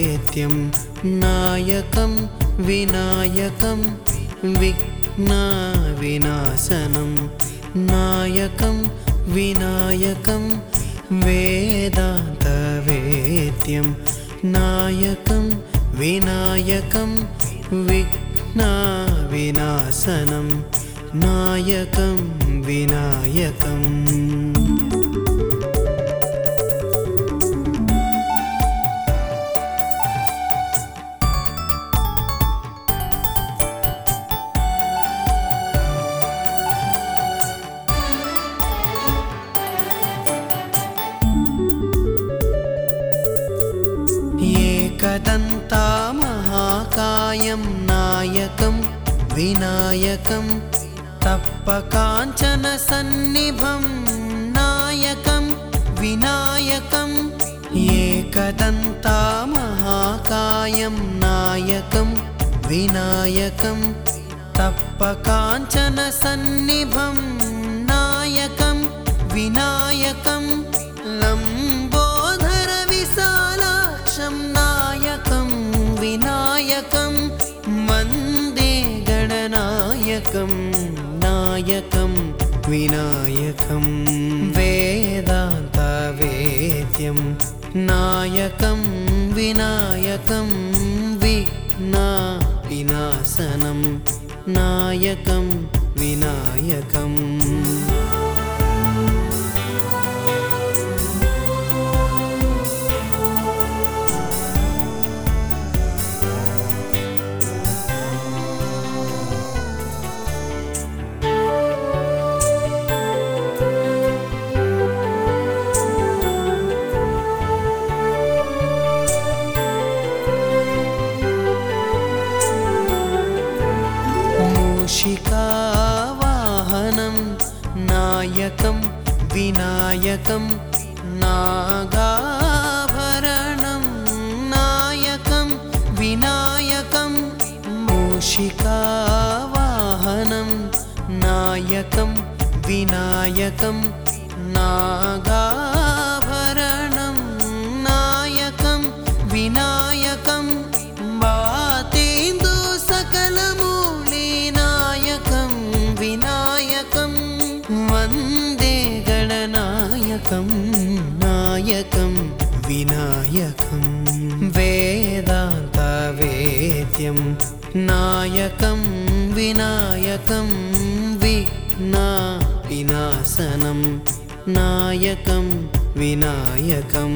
वेद्यं नायकं विनायकं विघ्नविनाशनं नायकं विनायकं वेदान्तवेद्यं नायकं विनायकं विघ्नविनाशनं नायकं विनायकम् एकदन्ता महाकायं नायकं विनायकं तप्तकाञ्चनसन्निभं नायकं विनायकम् एकदन्ता महाकायं नायकं विनायकं तप्तकाञ्चनसन्निभं नायकं विनायकं लम्बोदरविशालाक्षं नायकं विनायकं वन्दे गणनायकं नायकं विनायकं वेदान्तवेद्यं नायकं विनायकं विघ्नविनाशनं नायकं विनायकम् मूषिकावाहनं नायकं विनायकं नागाभरणं नायकं विनायकं मूषिकावाहनं नायकं विनायकं नागाभरणं नायकं विनायकं वातेन्दु सकलमूले नायकं विनायकं वन्दे गणनायकं नायकं विनायकं वेदान्तवेद्यं नायकं विनायकं विघ्नविनाशनं नायकं विनायकम्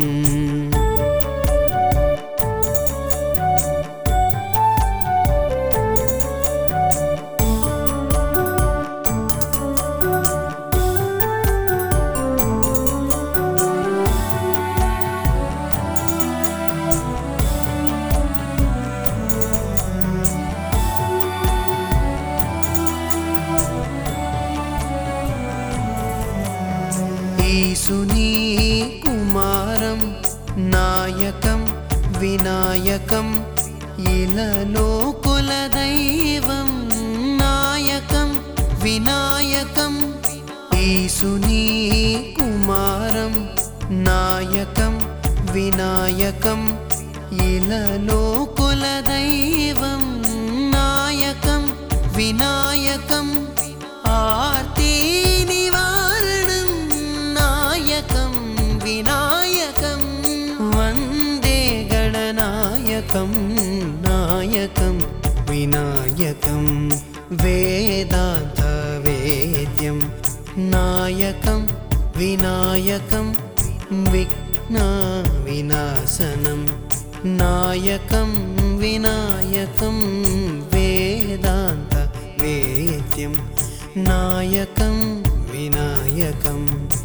ईशुनी कुमारं नायकं विनायकं इललोकुलदैवं नायकं विनायकम् ईशुनी कुमारं नायकं विनायकं इललोकुलदैवं नायकं विनायकम् आर्ति निवारणं नायकं विनायकं वन्दे गणनायकं नायकं विनायकं वेदान्तवेद्यं नायकं विनायकं विघ्नविनाशनं नायकं विनायकं वेदान्तवेद्यं नायकं विनायकम्